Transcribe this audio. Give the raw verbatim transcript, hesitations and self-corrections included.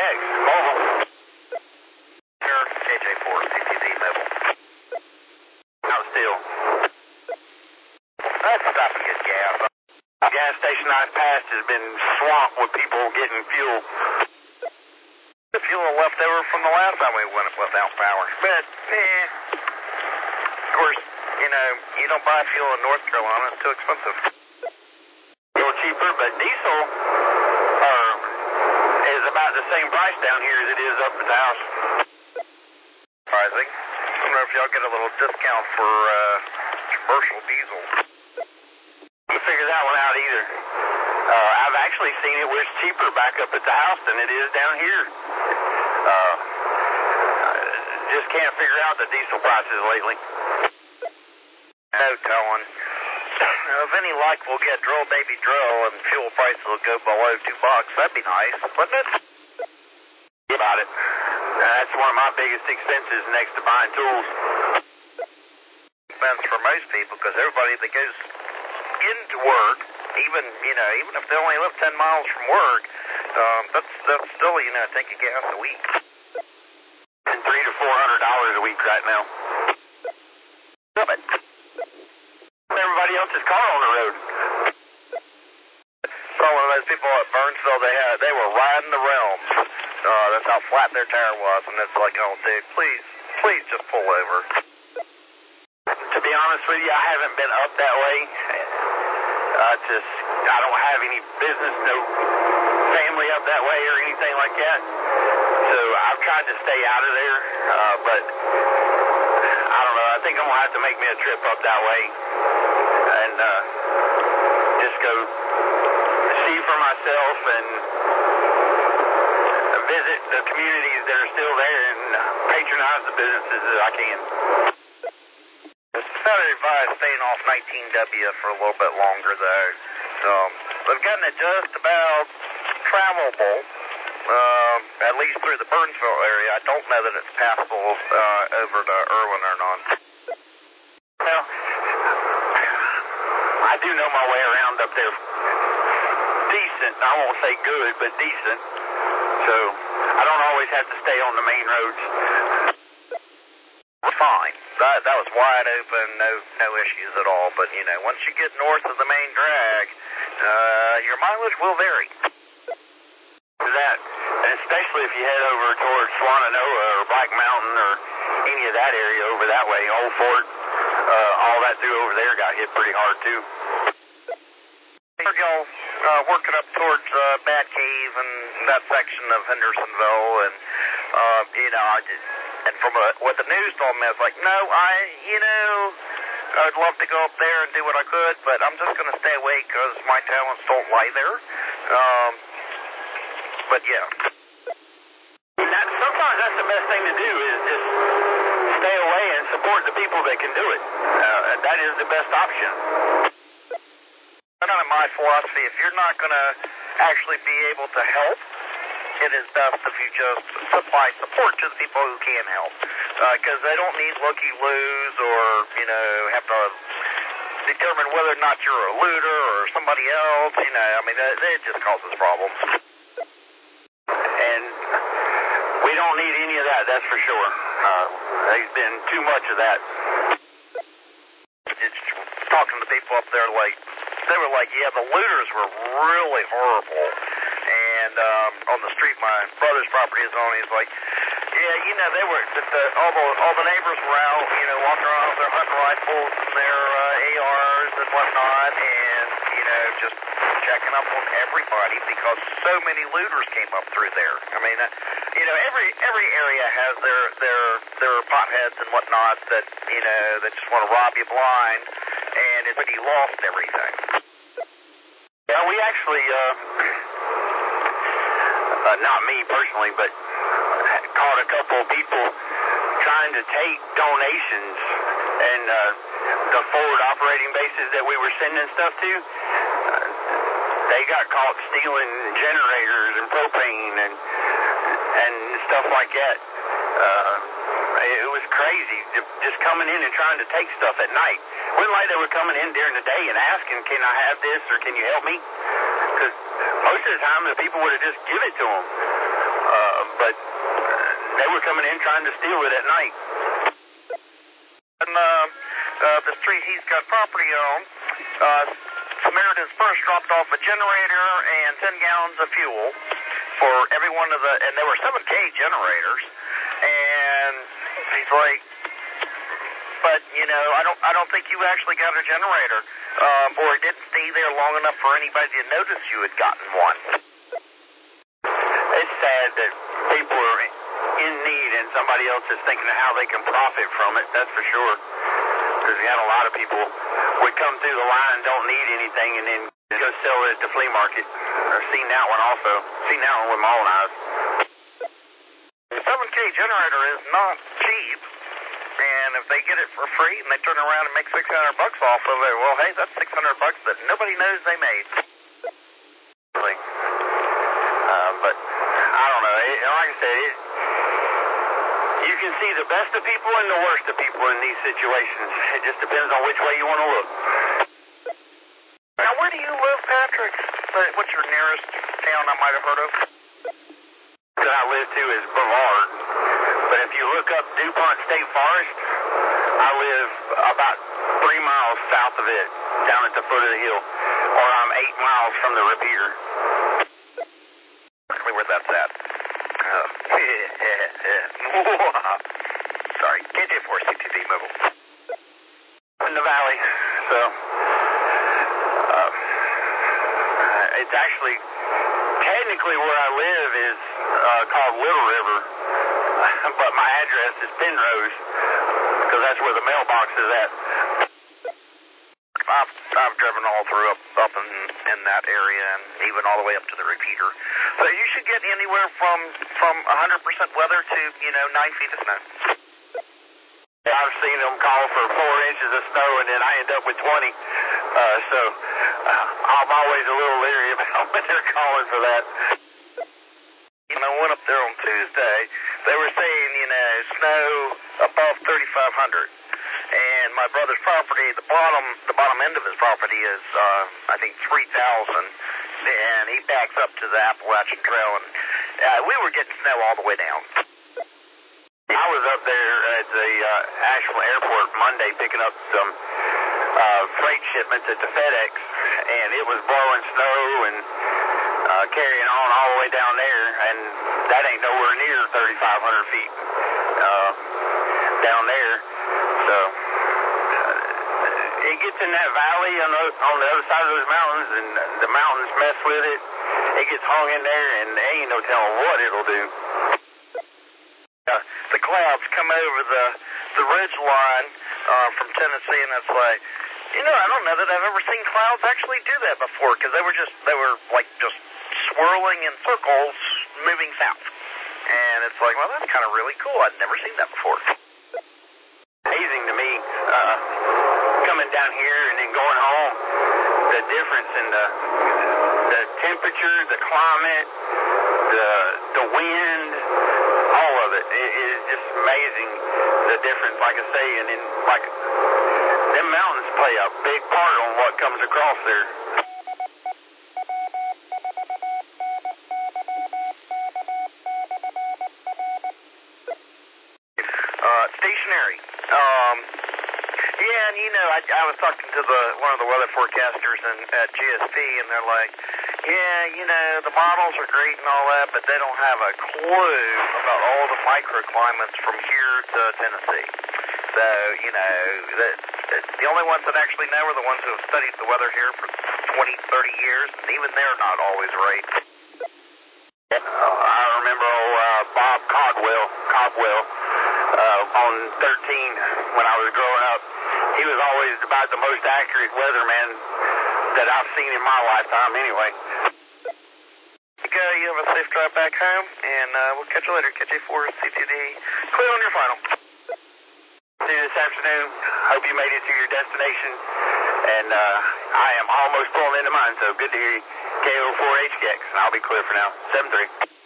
bags. Mobile. Sure, K J four, C T V mobile. Out still. Let's stop and get gas. The gas station I've passed has been swamped with people getting fuel. The fuel left over from the last time we went without power. But, eh, of course, you know, you don't buy fuel in North Carolina. It's too expensive. A little cheaper, but diesel uh, is about the same price down here as it is up at the house. Surprising. I don't know if y'all get a little discount for uh, commercial diesel. Can't figure that one out either. Uh, I've actually seen it where it's cheaper back up at the house than it is down here. Uh, just can't figure out the diesel prices lately. No telling. If any luck, we'll get drill baby drill and fuel prices will go below two bucks. That'd be nice, wouldn't it? About it. That's one of my biggest expenses next to buying tools. Expense for most people because everybody that goes into work, even you know, even if they only live ten miles from work, um, that's that's still you know, take a gas a week. And three to four hundred dollars a week right now. Love it. Everybody else's car on the road. Saw one of those people at Burnsville. They had they were riding the realms. Uh, that's how flat their tire was, and it's like, oh, dude, please, please just pull over. To be honest with you, I haven't been up that way. Uh, just, I don't have any business, no family up that way or anything like that. So I've tried to stay out of there, uh, but I don't know. I think I'm gonna have to make me a trip up that way and uh, just go see for myself and visit the communities that are still there and patronize the businesses that I can. Saturday advised staying off nineteen W for a little bit longer, though. Um, they've gotten it just about travelable, um, at least through the Burnsville area. I don't know that it's passable uh, over to Irwin or not. Well, I do know my way around up there. Decent. I won't say good, but decent. So I don't always have to stay on the main roads. Fine. That that was wide open, no no issues at all. But you know, once you get north of the main drag, uh, your mileage will vary. That, and especially if you head over towards Swannanoa or Black Mountain or any of that area over that way, Old Fort, uh, all that through over there got hit pretty hard too. Y'all uh, working up towards uh, Bat Cave and that section of Hendersonville, and uh, you know, I just, and from a, what the news told me, I was like, no, I, you know, I'd love to go up there and do what I could, but I'm just going to stay away because my talents don't lie there. Um, but yeah, that, sometimes that's the best thing to do is just stay away and support the people that can do it. Uh, that is the best option. Kind of my philosophy, if you're not going to actually be able to help, it is best if you just supply support to the people who can help. Because uh, they don't need looky-loos or, you know, have to determine whether or not you're a looter or somebody else. You know, I mean, that, that just causes problems. And we don't need any of that, that's for sure. Uh, there's been too much of that. It's, talking to people up there, like, they were like, yeah, the looters were really horrible. And um, on the street my brother's property is on, he's like, yeah, you know, they were, the, the, all, the, all the neighbors were out, you know, walking around with their hunting rifles and their uh, A Rs and whatnot, and, you know, just checking up on everybody because so many looters came up through there. I mean, uh, you know, every every area has their, their, their potheads and whatnot that, you know, that just want to rob you blind, and it's pretty lost everything. Yeah, we actually, uh, uh, not me personally, but caught a couple of people trying to take donations and uh, the forward operating bases that we were sending stuff to. Uh, they got caught stealing generators and propane and and stuff like that. Uh, it was crazy, just coming in and trying to take stuff at night. It wasn't like they were coming in during the day and asking, can I have this or can you help me? Because most of the time the people would have just give it to them. Uh, but they were coming in trying to steal it at night. And uh, uh, the street he's got property on, uh, Samaritans first dropped off a generator and ten gallons of fuel for every one of the, and there were seven K generators, and he's like, but you know, I don't, I don't think you actually got a generator, um, or it didn't stay there long enough for anybody to notice you had gotten one. It's sad that people are in need and somebody else is thinking of how they can profit from it, that's for sure. Because we had a lot of people would come through the line and don't need anything and then go sell it at the flea market. I've seen that one also. Seen that one with my own eyes. The seven K generator is not cheap, and if they get it for free and they turn around and make six hundred bucks off of it, well, hey, that's six hundred bucks that nobody knows they made. Really. Uh, but I don't know. It, like I said, it, you can see the best of people and the worst of people in these situations. It just depends on which way you want to look. Now, where do you live, Patrick? What's your nearest town I might have heard of? That I live to is Brevard. But if you look up DuPont State Forest, I live about three miles south of it, down at the foot of the hill. Or I'm eight miles from the repeater. Tell me where that's at. Uh, Sorry, K J four C T D mobile. In the valley, so uh, it's actually technically where I live is uh, called Little River, but my address is Penrose because that's where the mailbox is at. I've, I've driven all through up, up in, in that area and even all the way up to the repeater. So you should get anywhere from, from one hundred percent weather to, you know, nine feet of snow. I've seen them call for four inches of snow and then I end up with twenty. Uh, so uh, I'm always a little leery about when they're calling for that. You know, I went up there on Tuesday. They were saying, you know, snow above thirty-five hundred. And my brother's property, the bottom the bottom end of his property is, uh, I think, three thousand. And he backs up to the Appalachian Trail. And uh, we were getting snow all the way down. I was up there at the uh, Asheville Airport Monday picking up some uh, freight shipments at the FedEx. And it was blowing snow and uh, carrying on all the way down there. And that ain't nowhere near thirty-five hundred feet uh, down there. So uh, it gets in that valley on the, on the other side of those mountains, and the mountains mess with it. It gets hung in there, and there ain't no telling what it'll do. Uh, the clouds come over the the ridge line uh, from Tennessee, and it's like, you know, I don't know that I've ever seen clouds actually do that before, because they were just they were like just swirling in circles, moving south, and it's like, well, that's kind of really cool. I'd never seen that before. Amazing to me, uh, coming down here and then going home, the difference in the the temperature, the climate, the the wind, all of it. It is just amazing the difference, like I say, and then like them mountains play a big part on what comes across there. Uh, stationary. Um, yeah, and you know, I, I was talking to the one of the weather forecasters in, at G S P, and they're like, yeah, you know, the models are great and all that, but they don't have a clue about all the microclimates from here to Tennessee. So, you know, the, the only ones that actually know are the ones who have studied the weather here for twenty, thirty years, and even they're not always right. Uh, I remember old uh, Bob Codwell, Codwell uh, on thirteen when I was growing up. He was always about the most accurate weatherman that I've seen in my lifetime anyway. Go, you have a safe drive back home, and uh, we'll catch you later. K J four C T D. Clear on your final. See you this afternoon. Hope you made it to your destination. And uh, I am almost pulling into mine, so good to hear you. K O four H K X, and I'll be clear for now. seven three.